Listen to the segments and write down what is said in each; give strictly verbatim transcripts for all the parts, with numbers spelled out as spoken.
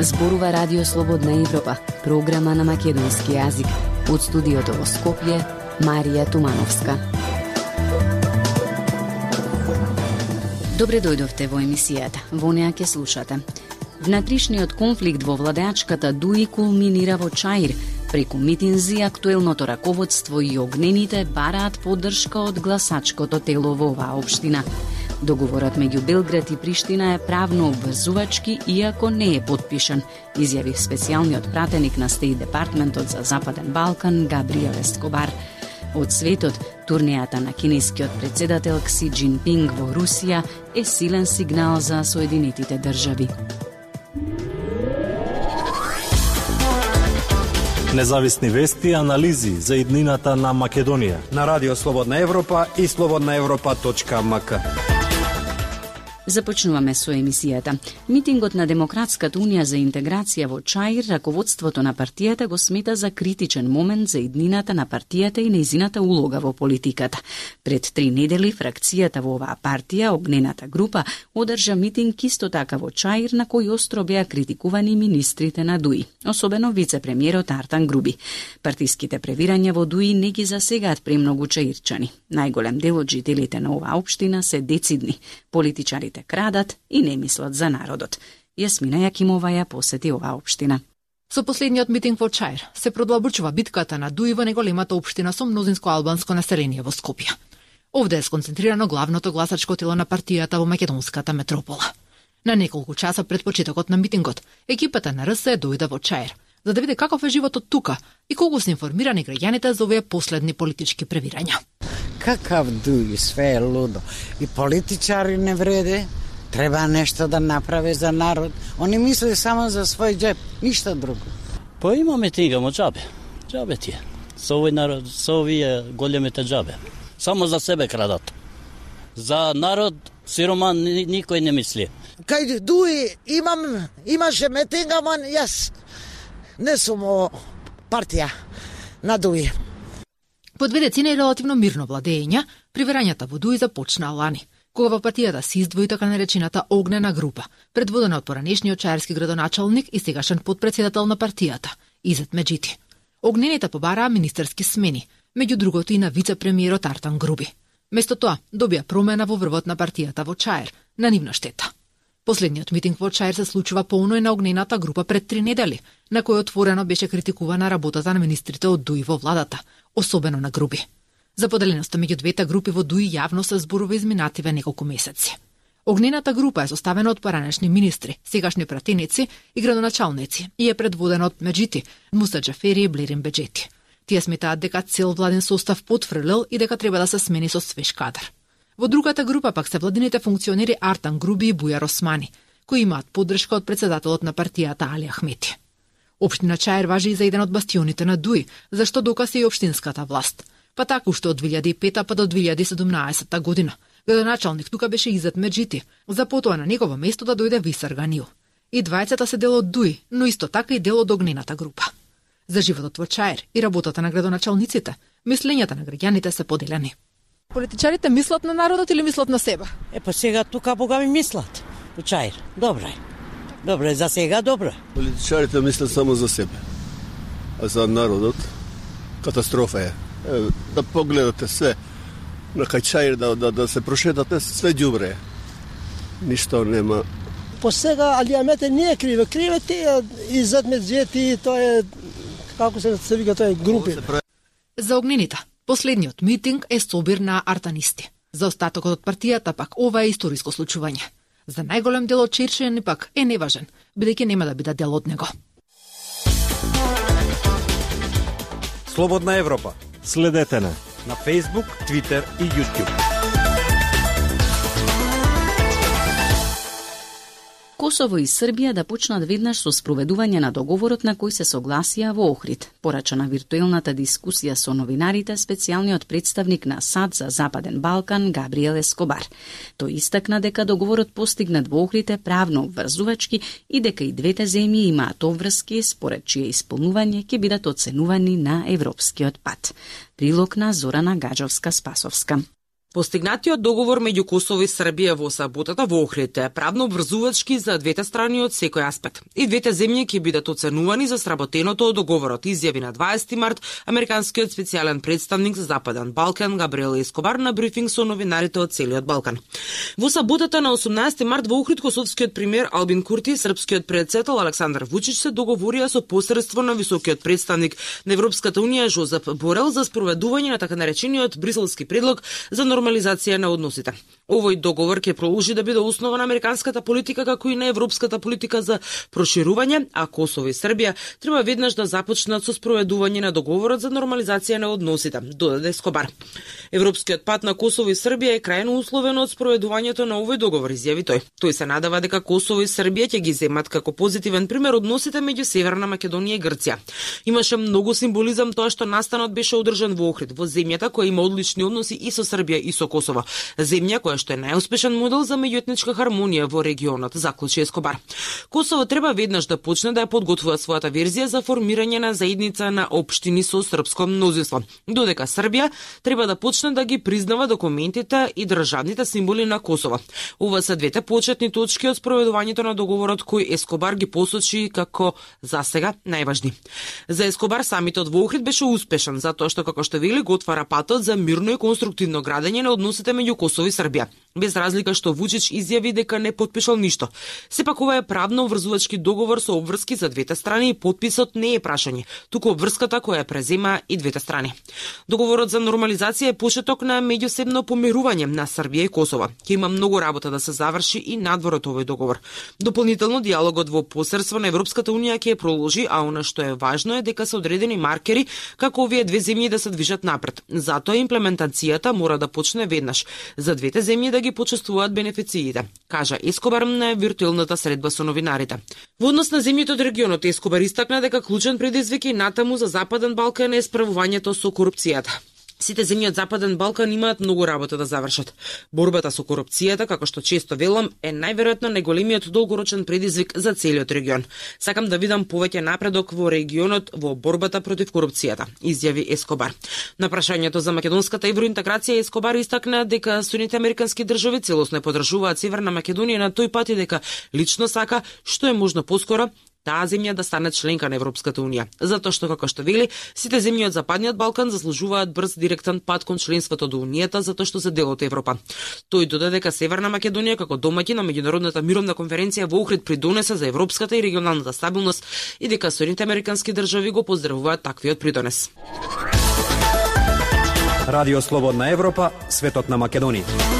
Зборува Радио Слободна Европа, програма на македонски јазик. Од студиото во Скопје, Марија Тумановска. Добре дојдовте во емисијата. Во неа ќе слушате. Внатрешниот конфликт во владеачката ДУИ кулминира во Чаир. Преку митинзи, актуелното раководство и огнените бараат поддршка од гласачкото тело во оваа општина. Договорот меѓу Белград и Приштина е правно обврзувачки, иако не е потпишан, изјави специјалниот пратеник на Стејт Департментот за Западен Балкан Габриел Ескобар. Од светот, турнејата на кинескиот председател Кси Џинпинг во Русија е силен сигнал за Соединетите држави. Независни вести и анализи за иднината на Македонија на Радио Слободна Европа и слободна европа точка ем ка. Започнуваме со емисијата. Митингот на Демократската унија за интеграција во Чаир, раководството на партијата го смета за критичен момент за иднината на партијата и нејзината улога во политиката. Пред три недели фракцијата во оваа партија, Огнената група, одржа митинг исто така во Чаир, на кој остро беа критикувани министрите на ДУИ, особено вице-премиерот Артан Груби. Партиските превирања во ДУИ не ги засегаат премногу чаирчани. Најголем дел од жителите на оваа општина се децидни. Политичарите крадат и не мислат за народот. Јасмина Јакимова ја посети оваа општина. Со последниот митинг во Чаир се продлабочува битката на ДУИ во неголемата општина со мнозинско албанско население во Скопје. Овде е сконцентрирано главното гласачко тело на партијата во македонската метропола. На неколку часа пред почетокот на митингот, екипата на РС дојде во Чаир за да види каков е животот тука и колку се информирани граѓаните за овие последни политички превирања. Какав ДУИ, све е лудо. И политичари не вреде, треба нешто да направи за народ. Они мисли само за свој џеб, ништо друго. Па имаме тига мо џабе. Џабе ти е. Со овој народ, со овие големите џабе. Само за себе крадат. За народ сироман никој не мисли. Кај ДУИ имам, имаше митинг, ама јас не сум о партија на ДУИ. По две децени релативно мирно владење, превирањата во ДУИ започнаа лани, кога во партијата се издвои така наречената Огнена група, предводена од поранешниот чаирски градоначалник и сегашен подпредседател на партијата, Изет Меджити. Огнените побараа министерски смени, меѓу другото и на вице-премиерот Артан Груби. Место тоа добија промена во врвот на партијата во Чаир, на нивна штета. Последниот митинг во Чаир се случува полно и на Огнената група пред три недели, на кој отворено беше критикувана работата на министрите од ДУИ во владата, особено на Груби. За поделеноста меѓу двете групи во ДУИ јавно се зборува изминативе неколку месеци. Огнената група е составена од поранешни министри, сегашни пратеници и градоначалници и е предводена од Меджити, Муса Џафери и Блерин Беџети. Тие сметаат дека цел владен состав потфрлил и дека треба да се смени со свеж кадар. Во другата група пак се владините функционери Артан Груби и Бујар Османи, кои имаат поддршка од председателот на партијата Али Ахмети. Општина Чаир важи и за еден од бастионите на ДУИ, зашто докаси и општинската власт. Па така уште од две илјади и пета па до две илјади и седумнаесетта година. Градоначалник тука беше Изет Меджити, за потоа на негово место да дојде Висар Ганил. И двајцата се дел од ДУИ, но исто така и дел од Огнената група. За животот во Чаир и работата на градоначалниците, мислењата на граѓаните се поделени. Политичарите мислат на народот или мислат на себе? Е, па сега тука бога ми мислат. Во Чаир. Добро е. Добро е, за сега добро. Политичарите мислат само за себе. А за народот катастрофа е. Е да погледате се на кај Чаир, да, да, да се прошетате, све ѓубре е. Ништо нема. По сега Али Ахмети не е криве. Криве тие Изет Меджити, тоа е, како се се вика, тоа е групи. За Огнените последниот митинг е собир на артанисти. За остатокот од партијата пак ова е историско случување. За најголем дел од чаирчани пак е неважен, бидејќи нема да биде дел од него. Слободна Европа. Следете на на Facebook, Twitter и YouTube. Косово и Србија да почнат веднаш со спроведување на договорот на кој се согласија во Охрид, порача на виртуелната дискусија со новинарите специјалниот представник на САД за Западен Балкан Габриел Ескобар. Тој истакна дека договорот постигнат во Охрид е правно обврзувачки и дека и двете земји имаат обврски според чие исполнување ќе бидат оценувани на европскиот пат. Прилог на Зорана Гаджовска-Спасовска. Постигнатиот договор меѓу Косово и Србија во саботата во Охрид е правно обврзувачки за двете страни од секој аспект. И двете земји ќе бидат оценувани за сработеното од договорот, изјави на дваесети март американскиот специјален представник за Западен Балкан Габриел Ескобар на брифинг со новинарите од целиот Балкан. Во саботата на осумнаесети март во Охрид косовскиот премиер Албин Курти и српскиот председател Александар Вучич се договорија со посредство на високиот представник на Европската унија Жозеп Борел за спроведување на така наречениот бриселски предлог за нормализација на односите. Овој договор ќе продолжи да биде основа на американската политика како и на европската политика за проширување, а Косово и Србија треба веднаш да започнат со спроведување на договорот за нормализација на односите, додаде Ескобар. Европскиот пат на Косово и Србија е крајно условен од спроведувањето на овој договор, изјави тој. Тој се надава дека Косово и Србија ќе ги земат како позитивен пример односите меѓу Северна Македонија и Грција. Имаше многу символизам тоа што настанот беше одржан во Охрид, во земјата која има одлични односи и со Србија и со Косово. Земја која што е најуспешен модел за меѓуетничка хармонија во регионот, заклучи Ескобар. Косово треба веднаш да почне да ја подготвува својата верзија за формирање на заедница на општини со српско мнозинство, додека Србија треба да почне да ги признава документите и државните символи на Косово. Ова се двете почетни точки од спроведувањето на договорот кој Ескобар ги посочи како засега најважни. За Ескобар самитот во Охрид беше успешен затоа што како што вели го отвара патот за мирно и конструктивно градење на односите меѓу Косово и Србија. Без разлика што Вучич изјави дека не потпишал ништо. Сепак ова е правно обврзувачки договор со обврски за двете страни и потписот не е прашање, туку обврската која презема и двете страни. Договорот за нормализација е почеток на меѓусебно помирување на Србија и Косово. Ќе има многу работа да се заврши и надвор од овој договор. Дополнително диалогот во посредство на Европската унија ќе продолжи, а она што е важно е дека се одредени маркери како овие две земји да се движат напред. Затоа имплементацијата мора да почне веднаш за двете земји да ги почествуваат бенефициите, кажа Ескобар на виртуелната средба со новинарите. Во однос на земјите од регионот, Ескобар истакна дека клучен предизвик и натаму за Западен Балкан е справувањето со корупцијата. Сите земји од Западен Балкан имаат многу работа да завршат. Борбата со корупцијата, како што често велам, е најверојатно најголемиот долгорочен предизвик за целиот регион. Сакам да видам повеќе напредок во регионот во борбата против корупцијата, изјави Ескобар. На прашањето за македонската евроинтеграција Ескобар истакна дека Соединените американски држави целосно подржуваат Северна Македонија на тој пат и дека лично сака што е можно поскоро таа земја да стане членка на Европската унија, затоа што како што вели, сите земји од Западниот Балкан заслужуваат брз директен пат кон членството до унијата затоа што се дел од Европа. Тој додаде дека Северна Македонија како домаќин на меѓународната мировна конференција во Охрид придонесе за европската и регионалната стабилност и дека Соединените американски држави го поздравуваат таквиот придонес. Радио Слободна Европа, светот на Македонија.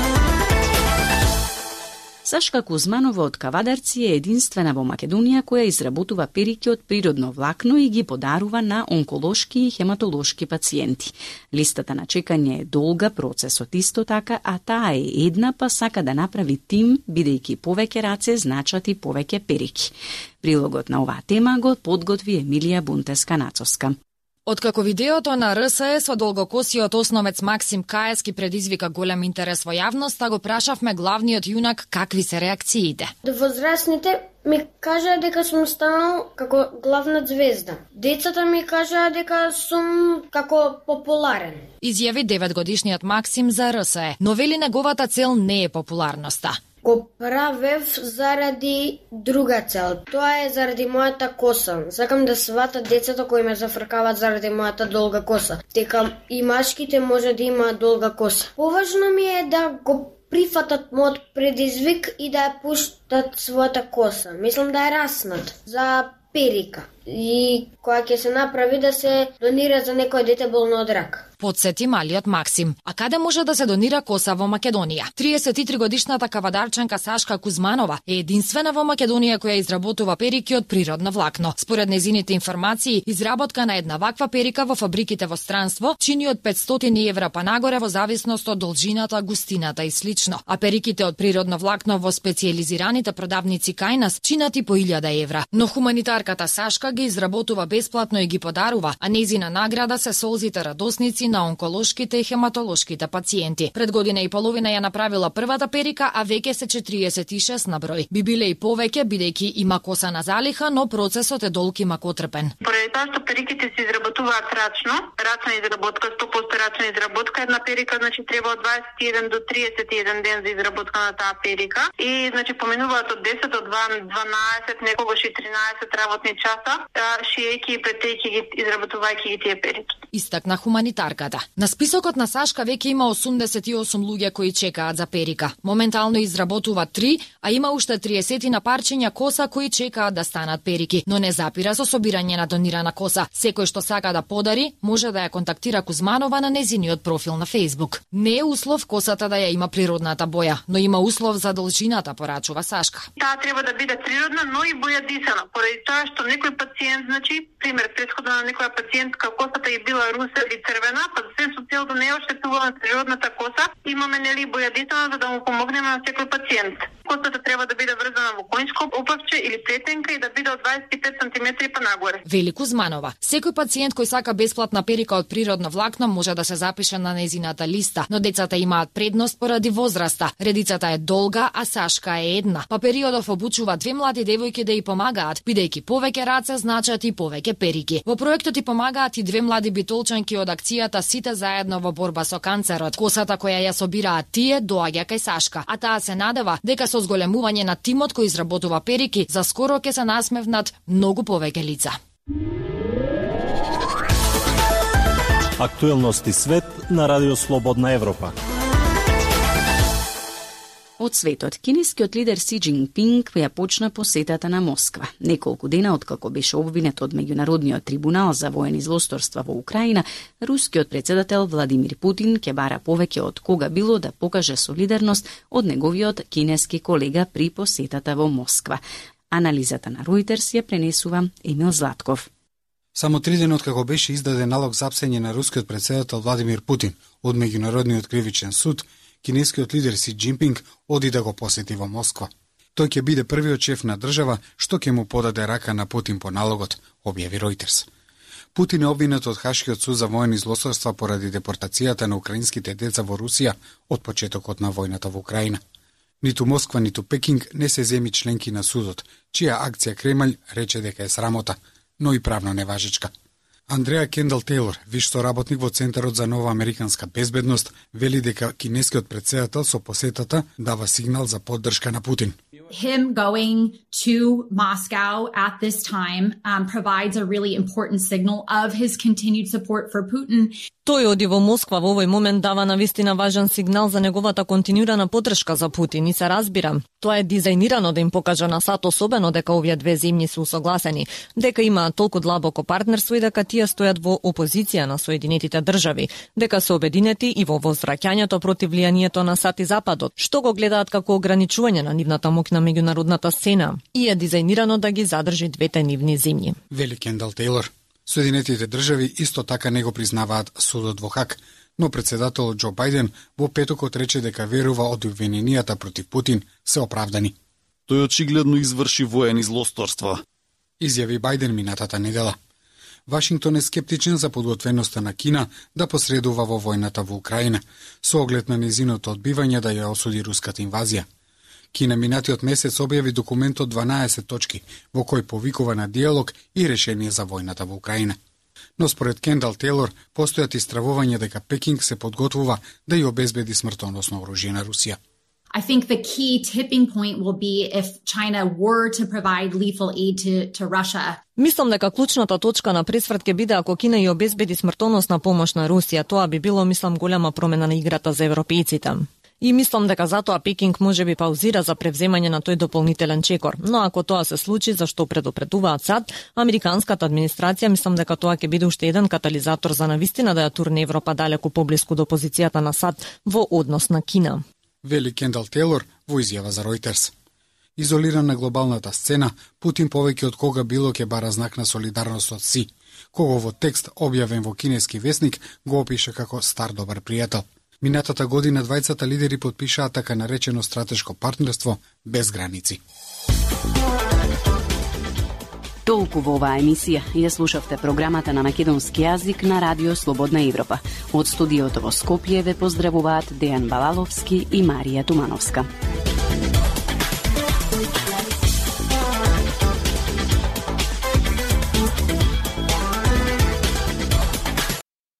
Сашка Кузманова од Кавадарци е единствена во Македонија која изработува перики од природно влакно и ги подарува на онколошки и хематолошки пациенти. Листата на чекање е долга, процесот исто така, а таа е една, па сака да направи тим, бидејќи повеќе раце значат и повеќе перики. Прилогот на оваа тема го подготви Емилија Бунтеска-Нацовска. Откако видеото на РСЕ со долгокосиот основец Максим Каески предизвика голем интерес во јавноста, го прашавме главниот јунак какви се реакциите. Возрастните ми кажаа дека сум станал како главна звезда. Децата ми кажаа дека сум како популарен. Изјави деветгодишниот Максим за РСЕ, но вели неговата цел не е популарноста. Го правев заради друга цел. Тоа е заради мојата коса. Сакам да сватат децата кои ме зафркават заради мојата долга коса. Дека и машките може да имаат долга коса. Поважно ми е да го прифатат мојот предизвик и да ја пуштат својата коса. Мислам да е раснат за перика. И која ќе се направи да се донира за некој дете болно од рак. Подсети малиот Максим. А каде може да се донира коса во Македонија? триесет и три годишната кавадарчанка Сашка Кузманова е единствена во Македонија која изработува перики од природно влакно. Според незините информации, изработка на една ваква перика во фабриките во странство чини од петстотини евра па нагоре во зависност од должината, густината и слично. А периките од природно влакно во специјализираните продавници кај нас чинат и по илјада евра. Но хуманитарката Сашка ги изработува бесплатно и ги подарува, а нејзина награда се солзите радосници на онколошките и хематолошките пациенти. Пред година и половина ја направила првата перика, а веќе се четириесет и шест на број. Би биле и повеќе, бидејќи има коса на залиха, но процесот е долг и макотрпен. Поради тоа што периките се изработуваат рачно, рачна изработка, сто проценти рачна изработка, една перика значи треба од дваесет и еден до триесет и еден ден за изработка на таа перика и значи поминуваат од десет до дванаесет, некогаш и тринаесет работни часа, шиејќи и претејќи ги, изработувајќи ги тие перики. Истакна хуманитарката. На списокот на Сашка веќе има осумдесет и осум луѓе кои чекаат за перика. Моментално изработува три, а има уште триесет на парчиња коса кои чекаат да станат перики, но не запира со собирање на донирана коса. Секој што сака да подари, може да ја контактира Кузманова на незиниот профил на Facebook. Не е услов косата да ја има природната боја, но има услов за должината, порачува Сашка. Таа треба да биде природна, но и бојадисана, поради тоа што некој пациент, значи, пример, претходно на некоја пациентка косата е била руса или црвена, па се со цел да не ја оштетува природната коса, имаме нели бојадисана за да му помогнеме на секој пациент. Косата треба да биде врзана во конјско опавче или плетенка и да биде од дваесет и пет сантиметри па нагоре. Вели Кузманова. Секој пациент кој сака бесплатна перика од природно влакно може да се запише на незината листа, но децата имаат предност поради возраста. Редицата е долга, а Сашка е една. Па периодов обучува две млади девојки да ја помагаат, бидејќи повеќе раце значат и повеќе перики. Во проектот и помагаат и две млади битолчанки од акцијата Сите заедно во борба со канцерот. Косата која ја собираат тие доаѓа кај Сашка, а таа се надева дека со зголемување на тимот кој изработува перики, за скоро ќе се насмевнат многу повеќе лица. Актуелности свет на Радио Слободна Европа. Од светот, кинескиот лидер Си Џинпинг ја почна посетата на Москва. Неколку дена откако беше обвинет од Меѓународниот трибунал за воени злосторства во Украина, рускиот председател Владимир Путин ќе бара повеќе од кога било да покаже солидарност од неговиот кинески колега при посетата во Москва. Анализата на Reuters ја пренесува Емил Златков. Само три дена откако беше издаден налог за апсење на рускиот председател Владимир Путин од Меѓународниот кривичен суд, кинескиот лидер Си Џинпинг оди да го посети во Москва. Тој ќе биде првиот шеф на држава што ќе му подаде рака на Путин по налогот, објави Reuters. Путин е обвинет од Хашкиот суд за воени злосторства поради депортацијата на украинските деца во Русија од почетокот на војната во Украина. Ниту Москва, ниту Пекинг не се земи членки на судот, чија акција Кремљ рече дека е срамота, но и правно неважечка. Андреа Кендал Тейлор, виш соработник во Центарот за нова американска безбедност, вели дека кинескиот председател со посетата дава сигнал за поддршка на Путин. Him going to Moscow at this time um, provides a really important signal of his continued support for Putin. Тој оди во Москва во овој момент дава навистина важен сигнал за неговата континуирана поддршка за Путин и се разбира. Тоа е дизајнирано да им покаже на САД особено дека овие две земји се усогласени, дека имаат толку длабоко партнерство и дека тие стојат во опозиција на Соединетите држави, дека се обединети и во возвраќањето против влијанието на САД и Западот, што го гледаат како ограничување на нивната моќ на меѓународната сцена и е дизајнирано да ги задржи двете нивни земји. Вели Кендал Тейлор. Соединетите држави исто така не го признаваат судот во Хаг, но председателот Џо Бајден во петокот рече дека верува од обвиненијата против Путин се оправдани. Тој очигледно изврши воени злосторства, изјави Бајден минатата недела. Вашингтон е скептичен за подготвеноста на Кина да посредува во војната во Украина, со оглед на незиното одбивање да ја осуди руската инвазија. Кина минатиот месец објави документ од дванаесет точки, во кој повикува на диалог и решение за војната во Украина. Но според Кендал Тейлор, постојат истравувања дека Пекинг се подготвува да ја обезбеди смртоносно оружје на Русија. I think the key tipping point will be if China were to provide lethal aid to, to Russia. Мислам дека клучната точка на пресврт ќе биде ако Кина ја обезбеди смртоносна помош на Русија. Тоа би било, мислам, голема промена на играта за европејците. И мислам дека затоа Пекинг може би паузира за превземање на тој дополнителен чекор. Но ако тоа се случи, зашто предупредуваат САД, американската администрација, мислам дека тоа ќе биде уште еден катализатор за навистина да ја турне Европа далеку поблиску до позицијата на САД во однос на Кина. Вели Кендал Тейлор во изјава за Reuters. Изолиран на глобалната сцена, Путин повеќе од кога било ќе бара знак на солидарност од Си, кого во текст објавен во кинески весник го опише како стар добар пријател. Минатата година двајцата лидери потпишаа така наречено стратешко партнерство без граници. Толку во оваа емисија ја слушавте програмата на македонски јазик на Радио Слободна Европа. Од студиото во Скопје ве поздравуваат Дејан Балаловски и Марија Тумановска.